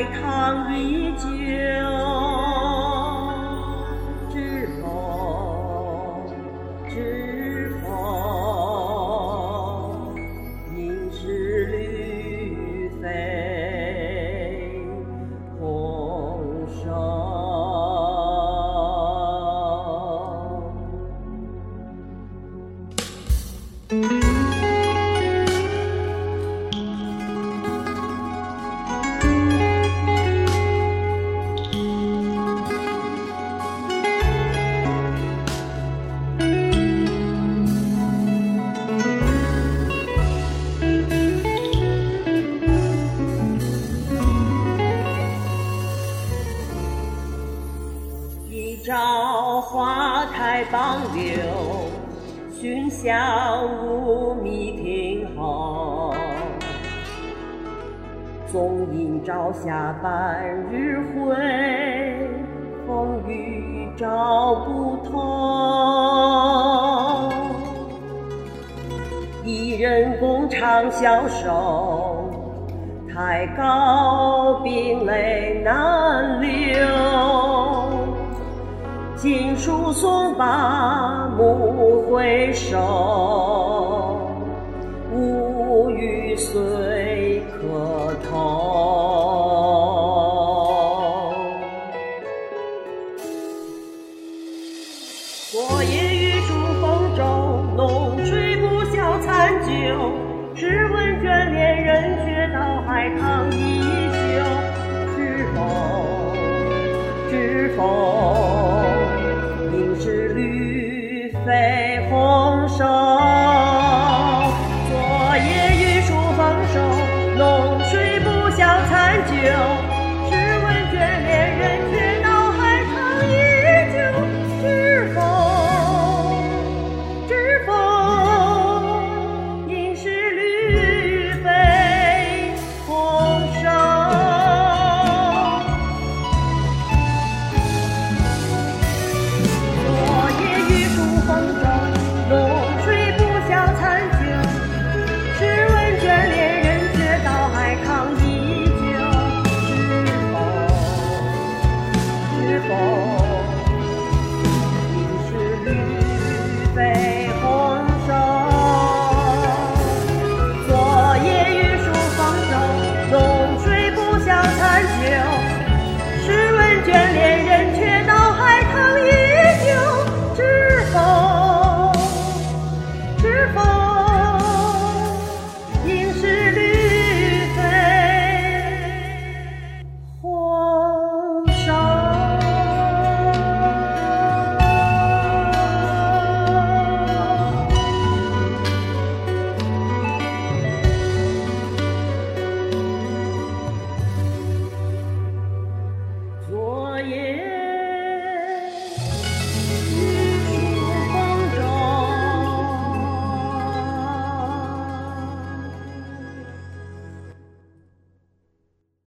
海棠依旧，知否知否，应是绿肥红瘦。一朝花开傍柳，熏香无觅庭后。纵饮朝霞半日晖，风雨照不透。一人共长相守，太高冰泪难流。锦书送罢暮回首，无语虽可投。昨夜雨疏风骤，浓吹不消残酒。试问眷恋人，却道海棠依旧。知否知否，应是绿肥红瘦。昨夜雨疏风骤，浓吹不消残酒。